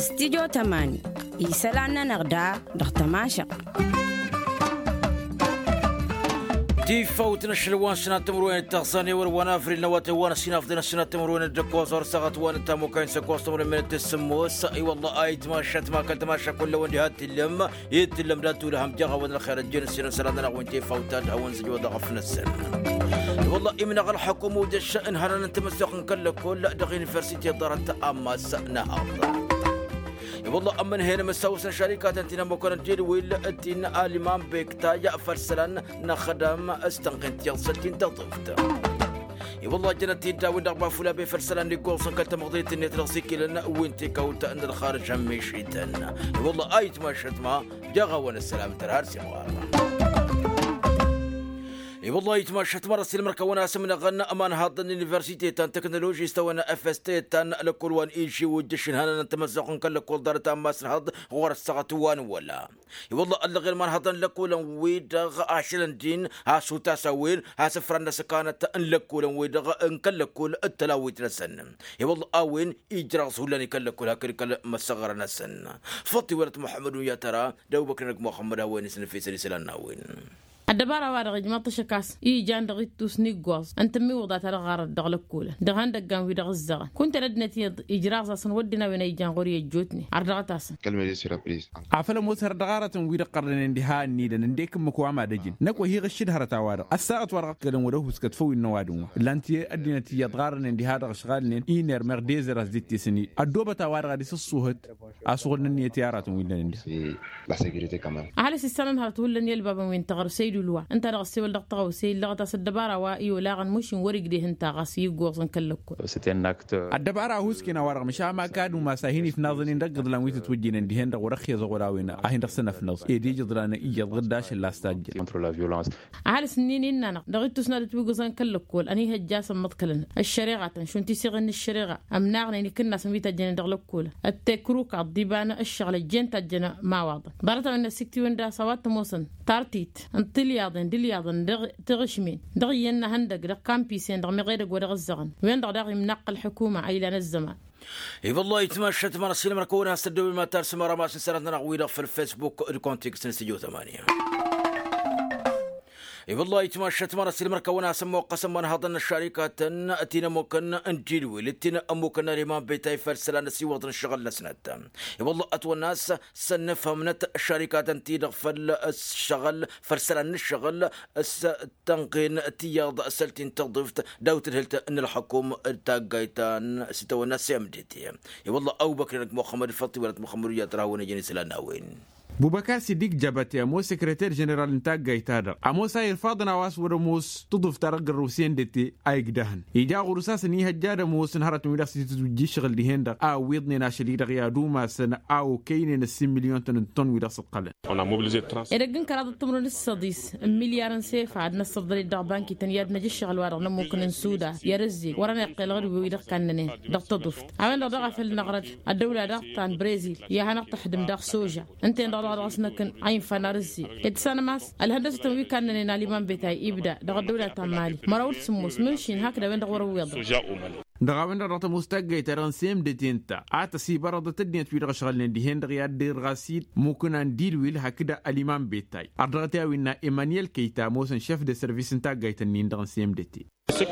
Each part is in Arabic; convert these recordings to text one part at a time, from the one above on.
استديو تماني يسلعنا نغدا دغتماشق تيفوت نشلوان سنة تمروين التغصاني والونافر النواتي وانا سناف دينا سنة تمروين الدكوز ورساقت وانا تامو كاين سكوز تمروين من التسموس اي والله اي تماشت ما كنت ماشا كل وان هات اللم يتلم داتو لهم جغا وانا الخير الجن السنة سلادنا وين تيفوتات هون زجوا ضغفنا السنة والله إمنا غل حكومة ودى الشأن هرانا نتمسوق نكل كل لا دغين فرسيتي دارت أما سأنا أرضا والله أمن هنا مسوسنا شركات أنتنا ممكن تجيل ولا أنتنا الإمام بكتا يأفر سلان نخدم استنقنت يغسلتين تضفت والله جنتي داوين دغبا فولا بفرسلان لكوصن كنت مغضيت اني ترسيكي لنا وانتي كوت ان الخارج هم مشيتن والله ايت ما شتما جاغا وانا السلام ترهرسي مغاربا والله يتمشت مرة سلمر كونا سمنا غنا أمان هذا اليونيفرسيتي تان تكنولوجي استوينا FST تان لكل وان إيشي ودشن هنا نتمزقون كل كل دار تام ماسن هذا غور السقطوان ولا والله الله غير ما هذا لكل ويدغ عشرين دين هاسو تسوير هاسفرنا سكانة أن لكل ويدغ إن كل كل التلاويت نسن والله أوين إجراس هلاني كل كل هكذا كل مسغر نسن فطي ولد محمد يا ترى دو بكرك محمد وين سن في سلسلة وين الدبارة وارغ جماعة شكاس جان دغيت توسني جواز أنت ميوضع ترى غار الدغلق كوله دغان دقان في دغزة كنت ردنتي إجراء أصلا ودنا بين يجان غوري جوتني عرضات أصلا كلمة دي سيرابريز عفلا موسر دغارة ويد قرن اندها النيدا نديك مكوا ما دجين نكو هي غشد هرتاوار الساعة ورق كلام وله سكتفوي النوادون لانتي أدينتي يدغارن اندها دغشغالين إينر مرديزر زيتي سني الدوبة توار غادي سصوهت أصغر نية تيارات وين في لا سيكوريتي كمان على السنة هرتول لن يلبا من تغر سيد الوا انت رغسي ولا طغو سي لغتا الدبارة وايو لاغن مش ورق دي انت غسي غوصن كلكو الدبارة هوسكنا ورق مش ما كانوا ما ساهيني في ناظرين دغد لان ويت توجين دي هند ورخي زغراوينا اهين دخسنا في نص ايدي جدران اي غداش لاستاج كنترول لا فيولانس على سنين اننا دغيت سنه توغزن كلكو اني هجاس مدكلن الشريعه شو انت سيغن الشريعه امناغنا اني كنا سميتا جن دغلكو التكروك الضبان الشغله جنت جن ما واضح برتا ان سكتي وندا سوات موسن تارتيت انطلياضن دلياضن تغشمين دغينا هندق دغ كامبيسين دغ مغير غور غزغن وين دغ منق الحكومه ايلان الزمان اي والله يتمشت مرة سلم ركونا استدوي ما ترسم مرة ما سنسرتنا نغوينا في الفيسبوك الكونتكست نستجيو 8 اي والله يتمشت مرة سلم ركونا سمو قسم من هذا الشركات اتينا ممكن انجيلوي لتينا ممكن الامام بيتاي فرسلان سي وطن الشغل لسنت اي والله اتو الناس سنفهمنت الشركات انتي دغفل الشغل فرسلان الشغل التنقين تياض سلتين تضفت داوت الهلت ان الحكومه تاقايتان ستو الناس يمديتي اي والله او بكر محمد الفطي ولد محمد يا ترى وين جني سلانا وين بوبكار سيديك جابتي امو سكرتير جنرال انتاج جايتادا امو ساير فاضنا واس ورموس تضف ترق الروسيين دتي ايقدهن يجا غرساس ني هجاده موس نهرت ميداس تجي شغل دي هند او ويدني ناشلي دغيادو ما سن او كاين 6 مليون طن ويداس قلن انا موبيليزي ترانس ادغن كراد التمرن السديس مليار سيف عندنا الصدر الدغ بانكي تنياد نجي شغل وار ممكن نسودا يرزي ورنا قلغد ويدق كانني دغ تضف عمل دغ في النغرد الدوله دغ تان برازيل يا هنقط حدم دغ سوجا انت راسنا كن عين فنارسي اتسانا ماس الهندسه تنوي كان لنا الامام بتاعي يبدا دغ الدوله تمالي مراول سموس مشين هكذا وين دغ ويض دغاوند رات مستقي تران سيم دتينتا اتا سي برد تدنيت في دغ شغل دي هند رياد دير غاسيد ممكن ندير ويل هكذا الامام بتاعي ادرتي وينا ايمانويل كيتا موسن شيف دي سيرفيس انتا جايتنين دغ سيم دتي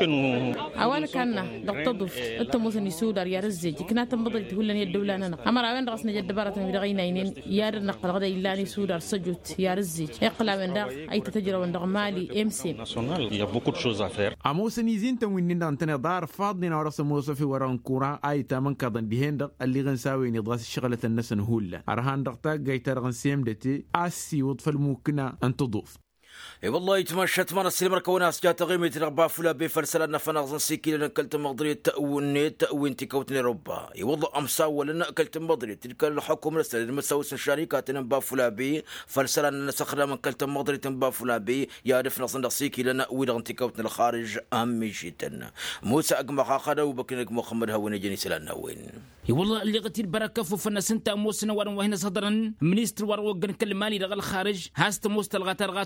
أولا كنا دكتور التموسن يسود يا رزج كنا تنبضل تقول لنا الدولة أنا أمر وين رأسنا جد برات من دغينا ينين يا نقل غدا إلا يسود السجود يا رزج يقلا من دغ أي تتجرا من دغ مالي إمسي il y a beaucoup de choses à faire أموسن يزين تموين أنتنا دار فاضنا ورأس موسى في وران كورا أي تمن كذا دهند اللي غنساوي نضاس شغلة الناس نهولا أرهان دغتا جاي غنسيم دتي أسي وطفل ممكن أن تضيف اي والله يتمشت مرة سلم كوناس جات غيمة رغبا فلا بفرسلنا فنغزن سيكيل نكلت مقدري تأوين تكوتني ربا اي والله امسا ولا اكلت مقدري تلك الحكومة رسل المساوس الشركات نبا فلا بي فرسلنا نسخنا من كلت مقدري تنبا فلا بي يعرف نغزن سيكيل نأوين تكوتني الخارج امي جيتنا موسى اقمع خاخدا وبكنك محمد هون جني سلنا وين اي والله اللي قتيل بركه فنا سنتا موسنا وين صدرا منيستر وروقن كلماني دغ الخارج هاست موست الغاترغات وتاس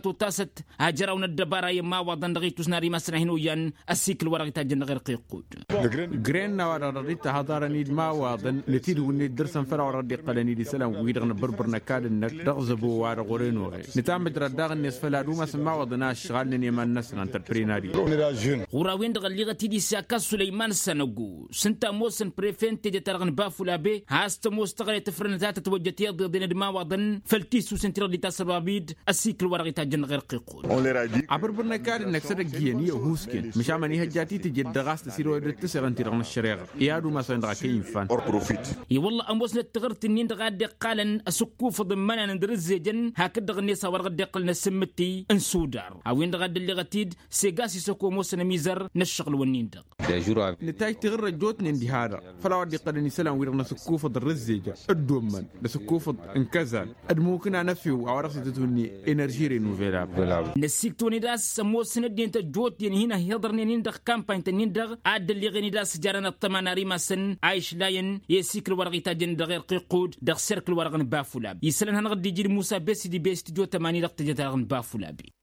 ست هاجرون الدبارة يما وضن رغيتوس ناري مسنا هنويان السيكل ورغيتا جن غير قيقود جرين نوار رديت هضارني ما واضن لتيد وني درسن فرع ردي قلني دي سلام ويدغن بربرنا كاد انك رغزبو وار غورين وغي نتام بدرداغ الناس فلا دوما سما وضناش شغالني يما الناس انتربريناري غراوين دغليغه تيدي ساكا سليمان سنغو سنتا موسن بريفين تيدي ترغن بافولا بي هاست مستغل تفرنتات توجتي ضد دما وضن فلتيسو سنتر دي تسبابيد السيكل ورغيتا جن غير قيقود عبربرنا كاد انك سدغيني هوسكن مش عمني هجاتي تجي دغاس تسيرو تسرن تيرن الشريعه يادو ما سندغا كاين فان اي والله اموس نتغرت نين دغاد قالن اسكوف ضمنا ندرز جن هكذا غنيسا ورغد قلنا سمتي انسودار اوين دغاد اللي غتيد سيغاسي سكو موسن ميزر نشغل ونين دق نتاي تغر جوت نندي هذا فلا ودي قلني سلام ويرنا سكوف الرزيجه الدومن لسكوف انكزال ادموكنا نفيو او رصيتوني انرجي رينوفيرابل نسيتوني داس موسن دي انت جوت هنا يضرني نين دق كامباين تنين دق عاد اللي غني داس جارنا الطماناري ماسن عايش لاين يسيكل ورغيتا جن دغير قيقود دغ سيركل ورغن بافولاب يسلن هنغدي يجي موسى بس دي بيست جو 80 دق تجرغن بافولابي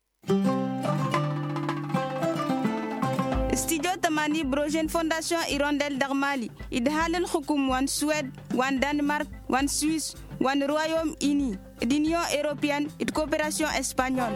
استيجو تماني بروجين فونداسيون إيرونديل دغمالي إدهال الحكوم وان سويد وان دنمارك وان سويس وان رويوم إني دينيون إيروبيان إد كوبراسيون إسبانيول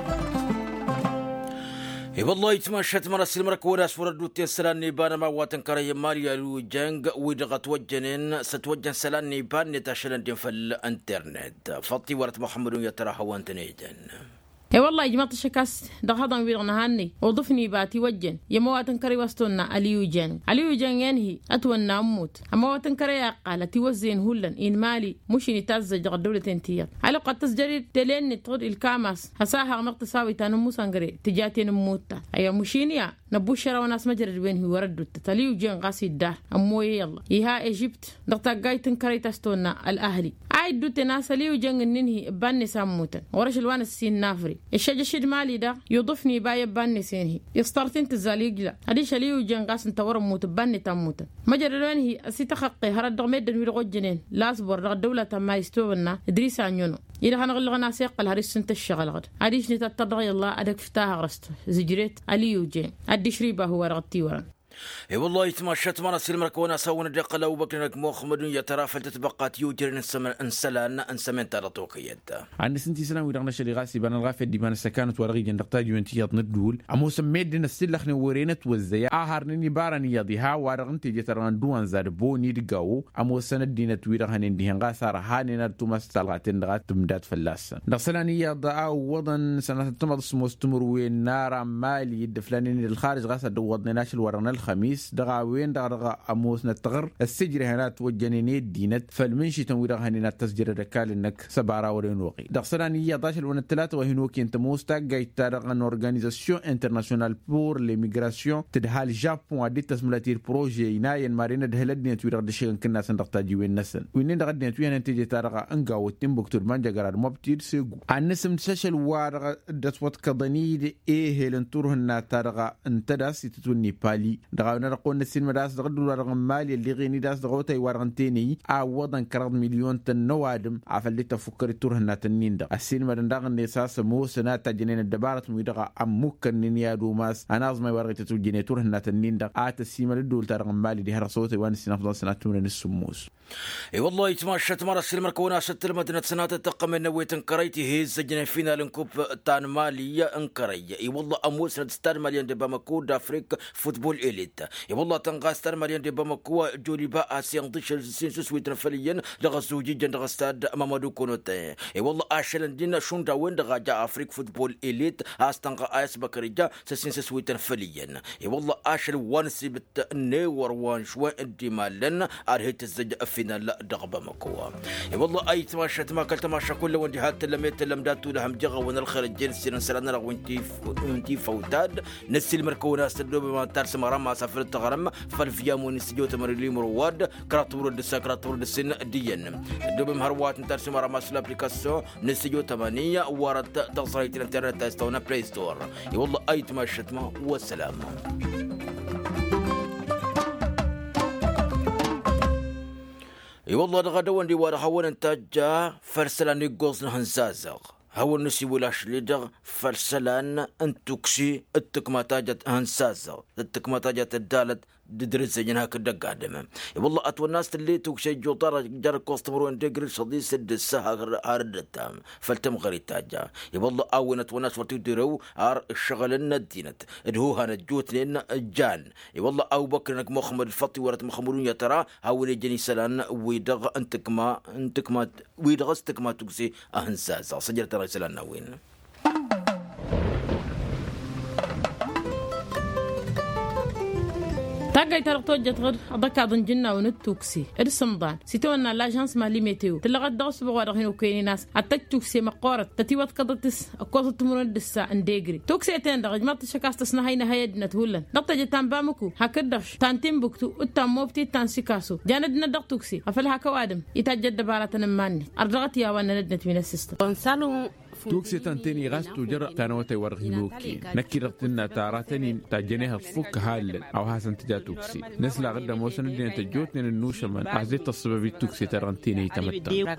والله يتمشت مراسل مرك وناس فردو تنسلان نيبان ما واتنكري ماريا لو جنگ ويدغت وجنين ستوجن سلان نيبان نتاشلن دين في الانترنت فطي ورت محمد يتراها وانتنيدن اي والله جماعة الشكاس دغهضن ويرغنا هاني وضفني باتي وجن يمواتن كري وستونا عليو جان ينهي اتونا اموت اما واتن كري قال توزين هولن ان مالي مشي نتزج دولة تنتير على قد تسجري تلين تقول الكاماس هساها نقط ساوي تانو موسانغري تجاتي نموت ايا مشينيا نبوشرا وناس مجرد وين هو ردو تليو جان غاسي الدار اموي يلا يها ايجيبت نقطة قايتن كري تستونا الاهلي عايد دو تناسا ليو جان ننهي باني ساموتا ورش الوان السين نافري الشجشد مالي ده يضفني باي باني سينهي يستارتين تزاليجلا هدي شليو جنقاس انتور موت باني تموت مجرد هي اسيتخقي هرد ميدن ويرغو جنين لاسبور الدولة ما يستوبنا ادريس عنيونو إذا هنغلغنا سيقل هريس سنت الشغل غد هديش نتتضغي الله أدك فتاها غرست زجريت عليو جين أدي شريبه هو رغتي ورن اي والله يتمشت مراسل مركونا سوون دق لو بكنك محمد يترافل تتبقى يوجر انسلان انسمن ترطوكيد عند سنتي سلام ويرغنا شريغاسي بان الغافه ديبان السكانت ورغي جندقتاج ينتيات ندول امو سميدنا السلخ نورينت وزيا اهرني بارني يضيها ورغنتي جتران دوان زاد بوني دغاو امو سندينا تويرغن دي هنغا سار هانينا توماس تلغاتن دغات تمدات فلاس دخلاني يضع وضن سنه تمض مستمر وين نار مالي دفلانين الخارج غاسه دوضنا ناشل ورغنا الخميس دغاوين دغا اموس نتغر السجر هنات وجنيني دينت فالمنشي تنوير هنات تسجر ركال انك سبارا ورين وقي دخسراني 11 ون 3 وهنوك انت موستا جايتار ان اورغانيزاسيون انترناسيونال بور ليميغراسيون تدهال جابون ادي تسملاتير بروجي ناين مارينا دهلدني توير دشين كنا سندقتاجي وين نسن وين دغدني توين انت جيتار انغاو تيمبوكتور مانجا غراد مبتير سيغو انسم تشل وار دسوت كدني ايه لنتورهنا تارغا انتداس تتوني بالي دغاونا رقون السين مداس دغدو رغم مالي اللي غيني داس دغوتاي وارغنتيني عوضن كرد مليون تن نوادم عفل تفكر تورهنا تنين دغ السين مدن دغن نساس موسنا تجنين الدبارة ميدغا اموكن نيا دوماس انازمي ورغت تجنين تورهنا تنين دغ ات السيما دول ترغم مالي دي هرصوتي وان سين افضل سنتون السموس اي والله يتمشت مراسل مركونا ست المدينة سنات تقم نويت انكريتي هي سجن فينا لنكوب تان مالية انكري اي والله امول سنة ستار مليون دي بامكو دافريك فوتبول إليت اي والله تنقى ستار مليون دي بامكو جولي باء سينطيش سينسوس ويتنفليا لغزوجي جن دغستاد مامادو كونوتي اي والله اشلن دينا شون داوين دغا جا افريك فوتبول إليت استنقى ايس بكريجا سينسوس ويتنفليا اي والله اشل وانسي بالنور وان شوي ديمالن ارهيت الزج فينال دغبا مكوا اي والله اي تماشت ما كلت ماشا كل وجهات لميت لمداتو لهم جغا ونرخر الجنس نسلنا وانتي فوتاد نسي المركونا سدوب ما ترس مرام سافر تغرم فالفيامو نسجو تمرلي مرواد كراتور الدسكراتور السن ديان دوب مهروات ترس مرام الابليكاسيون نسجو 8 ورد تصريت الانترنت استونا بلاي ستور اي والله اي تماشت ما والسلام اي والله غدوان دي ورا هون انتاج فرسلاني غوزن هنزازق هو النسي ولاش ليدغ فالسلان انتوكسي التكماتاجت هنساسة التكماتاجت الدالت درس جنها كدق عدمه والله أتو الناس اللي توكسي جوطارة جار كوستمرون دقري صدي سد الساعة هاردتام فلتم غري تاجا والله أونت وناس ورتو ديرو الشغل الندينت ادهوها نجوت لأن الجان والله أو بكر انك مخمر الفطي ورت مخمرون يا ترى هاولي جني سلان ويدغ انتكما ويدغ استكما توكسي أهنساسة سجل ترى سلان وين تاقاي ترقتو جتغر أضكا ضنجنا ونتوكسي إرسمضان سيتونا لاجانس مالي ميتيو تلغد دغس بغوارغين وكيني ناس التوكسي مقورت تتيوات قدرتس أكوث تمرون دسا انديغري توكسي اتين دغج ما تشكاس تسنهاينا هيدنا تهولن نقطة جتان بامكو هكدش تانتين بكتو اتان موفتي تانسيكاسو جاندنا دغ توكسي أفلها كوادم يتجد باراتنا ماني أرغت يا وانا ندنت من السيستم توكسي تانتيني غاستو جرى تانوتي ورغينوكي نكيرتنا تاراتني تاجنيها فك هال أو هاسن تجا توكسي نسلا غدا موسن دين تجوتني النوشمان أعزيت السبب توكسي ترانتيني تمتع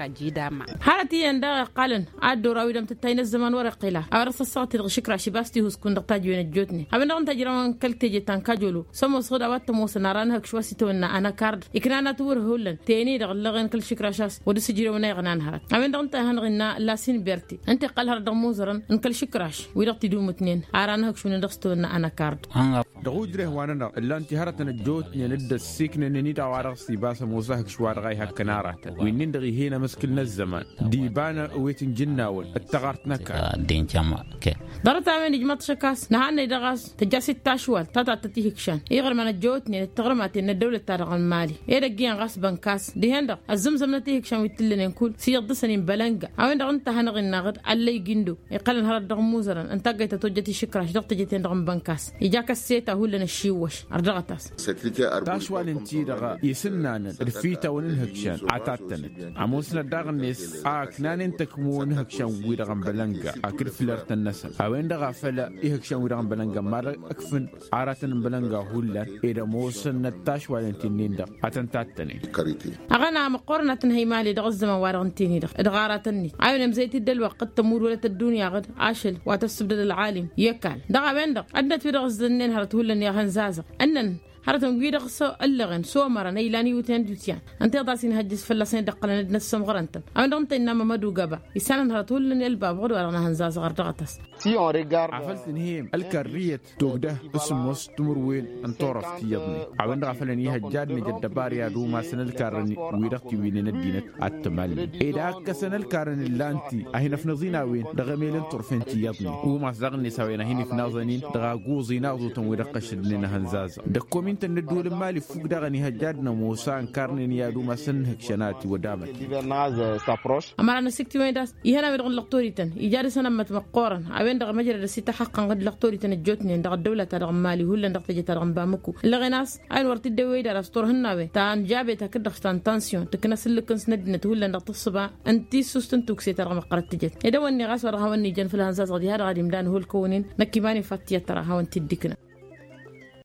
حالتي عند قالن عدو راويدم تتاين الزمان ورقيلا أورس الصوت الغشكرا شباستي هسكون دقتاجو ينجوتني أبنا غن تجران كلتي جتان كاجولو سمو صودا وات موسن رانها كشواسيتونا أنا كارد إكرانا تور هولن تاني دغلغن كل شكرا شاس ودسجيرو ونايغنان هرت أبنا غن تهنغنا لاسين بيرتي أنت قال هذا موزرن إن كل شكراش ويرقتي دوم اثنين عرانها كشون دغستونا أنا كارد دغودره وانا إلا أنت هرتنا جوتني ند السكن إنني دعوارغسي باس موزه شوار غاي هكنارات وينين دغي هنا مسكلنا الزمان ديبانا ويتن جناول التغارت نكا دين جما كي دارت عمين جماعة شكاس نهان يدغاس تجاسي تاشوال تاتا تتيهكشان يغر من الجوتني التغرمات إن الدولة تارغ المالي يدقين غاس بنكاس دي هندا الزمزم نتيهكشان ويتلين كل سيضسنين بلنجا أوين دغنت هنغي النغد اللي يجندو يقلن هذا الدغم موزرن انت قيت توجتي شكراش دقت جيتين دغم بنكاس يجاك السيتا هو لنا الشيوش ارجعتاس تاشوال انتي دغا يسنان رفيتا ونهكشان عتاتن عموسنا دغنيس كنان انتكمون هكشان ويدغم بلنجا اكل فلرت النسل اوين دغا فلا يهكشان ويدغم بلنجا مار اكفن عراتن بلنجا هولا اذا موسنا تاشوال انتي نيندا اتنتاتني اغانا مقورنا تنهي مالي دغز ما وارغنتيني دغاراتني عاون مزيت الدلوه قد تمور ولا الدنيا غد عاشل وتستبدل العالم يكال دغا بندق عندنا في دغز النين هرت ولا يا هنزازه انن هرتم قيد غسو اللغن سو مرة نيلاني وتين دوتيان أنت داسين هجس فلسين دقلنا ندنس غرنتن أنا دمت إنما مدو جبا يسان هرتول لن الباب غدو أنا هنزاز غردغتس عفلت نهيم الكرية توجده اسم مستمروين أن تعرف تيضني عوند غفلني هجاد نجد باريا دوما سن الكارني ويرقتي وين الدينة التمال إذا كسن الكارن اللانتي أهنا في نظينا وين دغميل طرفين تيضني وما زغني سوينا هنا في نظنين دغاقوزي ناغذو تنويرقش لنا هنزاز دكومين تندول المالي فوق دغني هجادنا موسى كارني يا دوما سن هكشناتي ودامت أما أنا سكتي وين داس يهنا ويرغن لقطوريتن يجاري سنة متمقورن عوين دغ مجرى السيطة حقا قد لقطوريتن الجوتنين دغ الدولة ترغ مالي هولا دغ تجي ترغ مبامكو اللغي ناس عين ورتي الدوي دار استور هناوي تان جابي تاكدغ تان تانسيون تكنس اللي سندنا هولا دغ تصبع انتي سوستن توكسي ترغ مقرد تجت يدوني غاس ورغا وني جن في الهنزاز غدي هذا غادي مدان هو الكونين نكي ماني فاتيه ترى هاون تديكنا